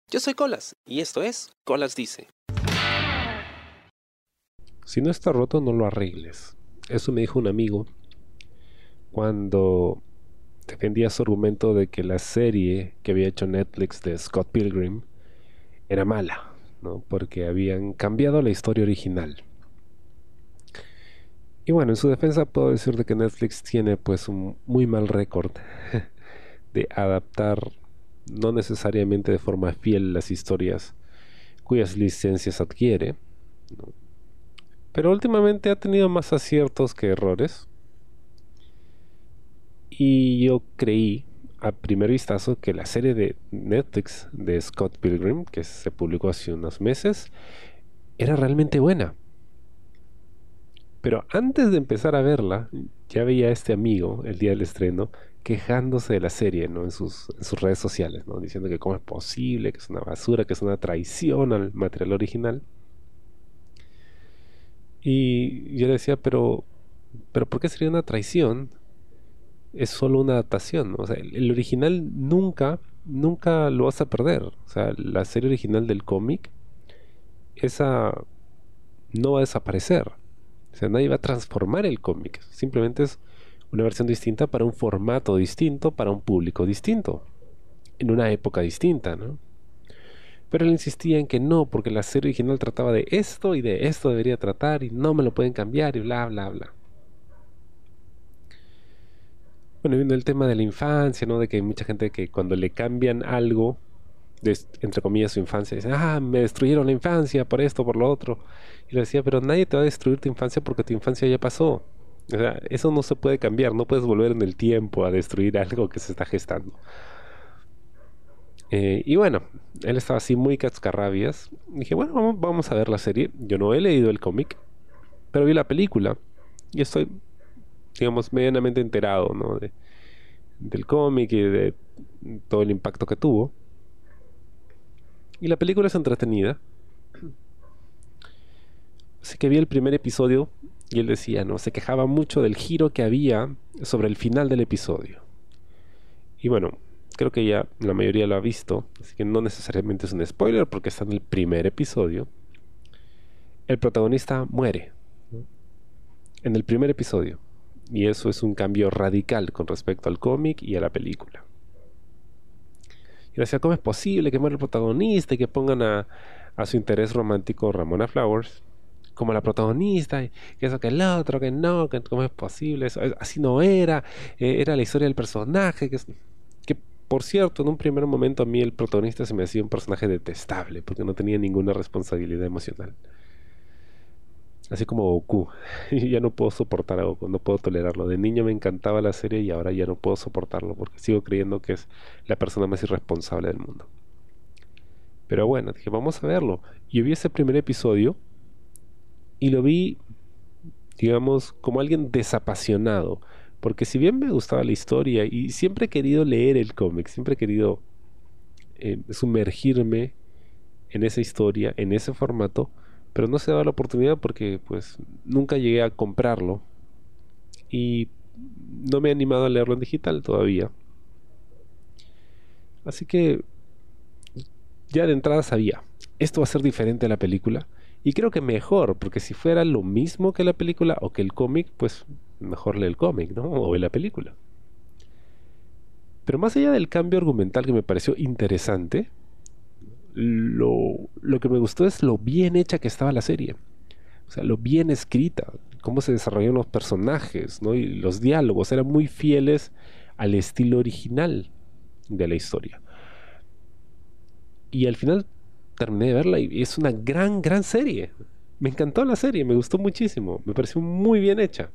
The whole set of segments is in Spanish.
Yo soy Colas y esto es Colas Dice. Si no está roto, no lo arregles. Eso me dijo un amigo cuando defendía su argumento de que la serie que había hecho Netflix de Scott Pilgrim era mala, ¿no? Porque habían cambiado la historia original. Y bueno, en su defensa puedo decir de que Netflix tiene pues un muy mal récord de adaptar no necesariamente de forma fiel las historias cuyas licencias adquiere, ¿no? Pero últimamente ha tenido más aciertos que errores. Y yo creí a primer vistazo que la serie de Netflix de Scott Pilgrim, que se publicó hace unos meses, era realmente buena. Pero antes de empezar a verla, ya veía a este amigo el día del estreno quejándose de la serie, ¿no? En sus redes sociales, ¿no? Diciendo que cómo es posible, que es una basura, que es una traición al material original. Y yo le decía, pero ¿por qué sería una traición? Es solo una adaptación, ¿no? O sea, el original nunca lo vas a perder. O sea, la serie original del cómic, esa no va a desaparecer. O sea, nadie va a transformar el cómic. Simplemente es una versión distinta para un formato distinto, para un público distinto, en una época distinta, ¿no? Pero él insistía en que no, porque la serie original trataba de esto y de esto debería tratar y no me lo pueden cambiar y bla, bla, bla. Bueno, viendo el tema de la infancia, ¿no? De que hay mucha gente que cuando le cambian algo, entre comillas, su infancia, dicen, me destruyeron la infancia por esto, por lo otro. Y le decía, pero nadie te va a destruir tu infancia porque tu infancia ya pasó. O sea, eso no se puede cambiar, no puedes volver en el tiempo a destruir algo que se está gestando. Y bueno, él estaba así muy cascarrabias. Dije, bueno, vamos a ver la serie. Yo no he leído el cómic, pero vi la película y estoy, digamos, medianamente enterado, ¿no? Del cómic y de todo el impacto que tuvo. Y la película es entretenida. Así que vi el primer episodio y él decía, ¿no? Se quejaba mucho del giro que había sobre el final del episodio. Y bueno, creo que ya la mayoría lo ha visto, así que no necesariamente es un spoiler porque está en el primer episodio. El protagonista muere, ¿no? En el primer episodio. Y eso es un cambio radical con respecto al cómic y a la película. Y decía, ¿cómo es posible que muera el protagonista y que pongan a su interés romántico Ramona Flowers como la protagonista, y que eso, que el otro, que no, que cómo es posible, eso, así no era, era la historia del personaje, que por cierto, en un primer momento a mí el protagonista se me hacía un personaje detestable, porque no tenía ninguna responsabilidad emocional. Así como Goku. Y ya no puedo soportar a Goku, no puedo tolerarlo. De niño me encantaba la serie y ahora ya no puedo soportarlo, porque sigo creyendo que es la persona más irresponsable del mundo. Pero bueno, dije, vamos a verlo. Y yo vi ese primer episodio y lo vi, digamos, como alguien desapasionado. Porque si bien me gustaba la historia y siempre he querido leer el cómic, siempre he querido sumergirme en esa historia, en ese formato, pero no se daba la oportunidad porque pues nunca llegué a comprarlo y no me he animado a leerlo en digital todavía. Así que ya de entrada sabía, esto va a ser diferente a la película. Y creo que mejor, porque si fuera lo mismo que la película o que el cómic, pues mejor lee el cómic, ¿no? O ve la película. Pero más allá del cambio argumental que me pareció interesante, lo que me gustó es lo bien hecha que estaba la serie. O sea, lo bien escrita, cómo se desarrollaron los personajes, ¿no? Y los diálogos eran muy fieles al estilo original de la historia. Y al final terminé de verla y es una gran, gran serie. Me encantó la serie, me gustó muchísimo, me pareció muy bien hecha.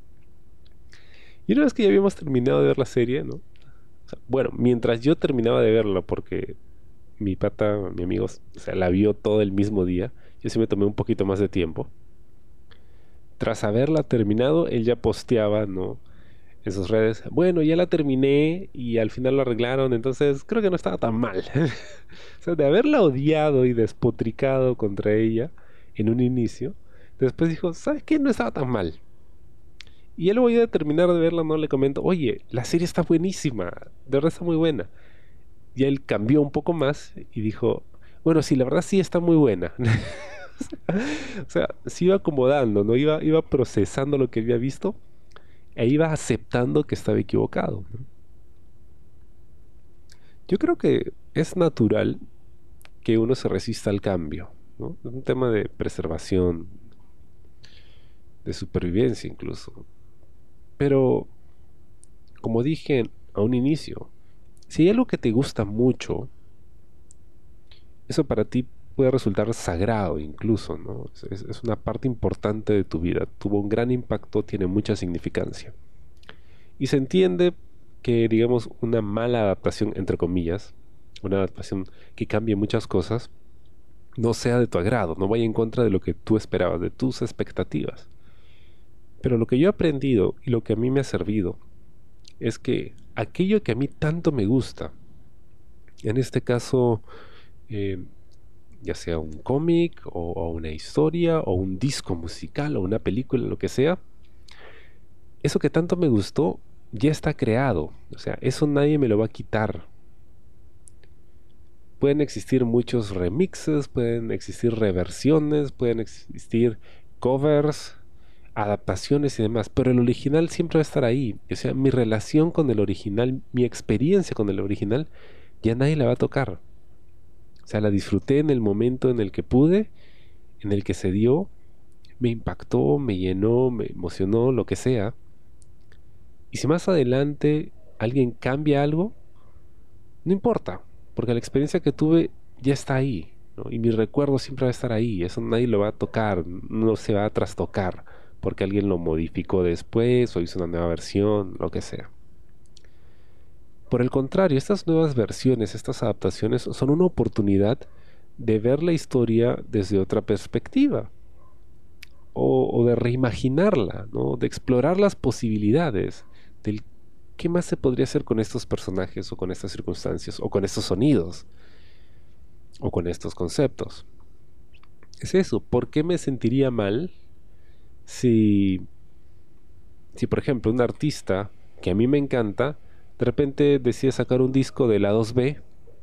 Y una vez que ya habíamos terminado de ver la serie, ¿no? O sea, bueno, mientras yo terminaba de verla, porque mi pata, mi amigo, o sea, la vio todo el mismo día, yo sí me tomé un poquito más de tiempo. Tras haberla terminado, él ya posteaba, ¿no? En sus redes, bueno, ya la terminé y al final lo arreglaron, entonces creo que no estaba tan mal. O sea, de haberla odiado y despotricado contra ella en un inicio, después dijo, ¿sabes qué? No estaba tan mal. Y ya luego ya de terminar de verla, no le comento, oye, la serie está buenísima, de verdad está muy buena. Y él cambió un poco más y dijo, bueno, sí, la verdad sí está muy buena. O sea, se iba acomodando, ¿no? Iba procesando lo que había visto e iba aceptando que estaba equivocado, ¿no? Yo creo que es natural que uno se resista al cambio, ¿no? Es un tema de preservación, de supervivencia incluso. Pero, como dije a un inicio, si hay algo que te gusta mucho, eso para ti puede resultar sagrado incluso, ¿no? Es una parte importante de tu vida, tuvo un gran impacto, tiene mucha significancia. Y se entiende que, digamos, una mala adaptación, entre comillas, una adaptación que cambie muchas cosas, no sea de tu agrado, no vaya en contra de lo que tú esperabas, de tus expectativas. Pero lo que yo he aprendido y lo que a mí me ha servido es que aquello que a mí tanto me gusta, en este caso, eh, ya sea un cómic o una historia o un disco musical o una película, lo que sea, eso que tanto me gustó ya está creado. O sea, eso nadie me lo va a quitar. Pueden existir muchos remixes, pueden existir reversiones, pueden existir covers, adaptaciones y demás, pero el original siempre va a estar ahí. O sea, mi relación con el original, mi experiencia con el original, ya nadie la va a tocar. O sea, la disfruté en el momento en el que pude, en el que se dio, me impactó, me llenó, me emocionó, lo que sea. Y si más adelante alguien cambia algo, no importa, porque la experiencia que tuve ya está ahí, ¿no? Y mi recuerdo siempre va a estar ahí, eso nadie lo va a tocar, no se va a trastocar, porque alguien lo modificó después o hizo una nueva versión, lo que sea. Por el contrario, estas nuevas versiones, estas adaptaciones son una oportunidad de ver la historia desde otra perspectiva o de reimaginarla, ¿no? De explorar las posibilidades del qué más se podría hacer con estos personajes o con estas circunstancias o con estos sonidos o con estos conceptos. Es eso, ¿por qué me sentiría mal si, si por ejemplo un artista que a mí me encanta de repente decide sacar un disco de la 2B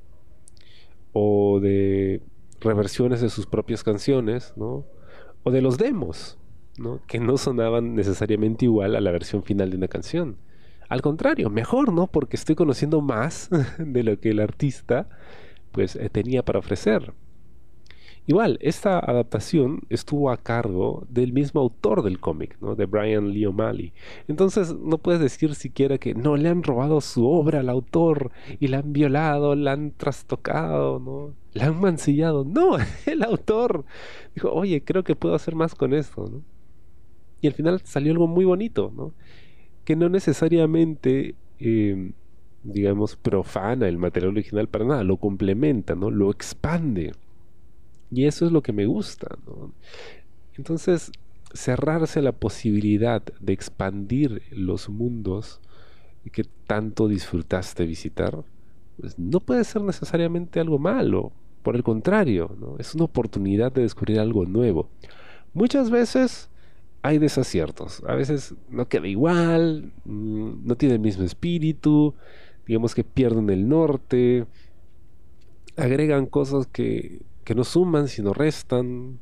o de reversiones de sus propias canciones, ¿no? O de los demos, ¿no? Que no sonaban necesariamente igual a la versión final de una canción. Al contrario, mejor, ¿no? Porque estoy conociendo más de lo que el artista pues tenía para ofrecer. Igual, esta adaptación estuvo a cargo del mismo autor del cómic, ¿no? De Brian Lee O'Malley. Entonces, no puedes decir siquiera que no le han robado su obra al autor y la han violado, la han trastocado, ¿no? La han mancillado. No, el autor dijo, oye, creo que puedo hacer más con esto, ¿no? Y al final salió algo muy bonito, ¿no? Que no necesariamente, digamos, profana el material original para nada, lo complementa, ¿no? Lo expande. Y eso es lo que me gusta, ¿no? Entonces, cerrarse a la posibilidad de expandir los mundos que tanto disfrutaste visitar, pues no puede ser necesariamente algo malo. Por el contrario, ¿no? Es una oportunidad de descubrir algo nuevo. Muchas veces hay desaciertos. A veces no queda igual, no tiene el mismo espíritu, digamos que pierden el norte, agregan cosas que no suman, sino restan,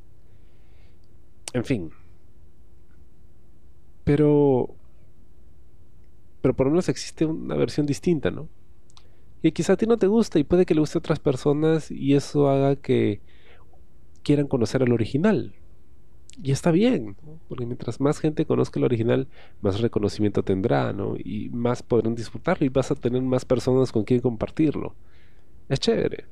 en fin. Pero, pero por lo menos existe una versión distinta, ¿no? Y quizá a ti no te gusta y puede que le guste a otras personas y eso haga que quieran conocer al original. Y está bien, ¿no? Porque mientras más gente conozca el original, más reconocimiento tendrá, ¿no? Y más podrán disfrutarlo y vas a tener más personas con quien compartirlo. Es chévere.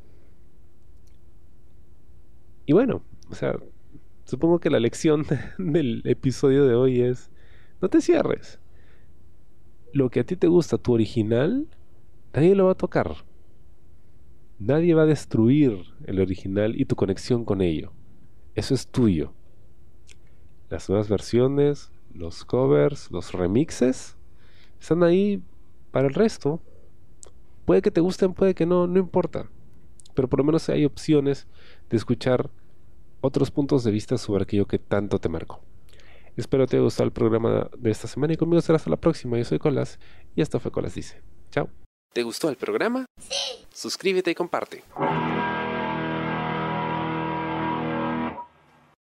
Y bueno, o sea, supongo que la lección del episodio de hoy es, no te cierres. Lo que a ti te gusta, tu original, nadie lo va a tocar. Nadie va a destruir el original y tu conexión con ello. Eso es tuyo. Las nuevas versiones, los covers, los remixes, están ahí para el resto. Puede que te gusten, puede que no, no importa. Pero por lo menos hay opciones de escuchar otros puntos de vista sobre aquello que tanto te marcó. Espero te haya gustado el programa de esta semana y conmigo será hasta la próxima. Yo soy Colas y esto fue Colas Dice. Chao. ¿Te gustó el programa? Sí. Suscríbete y comparte.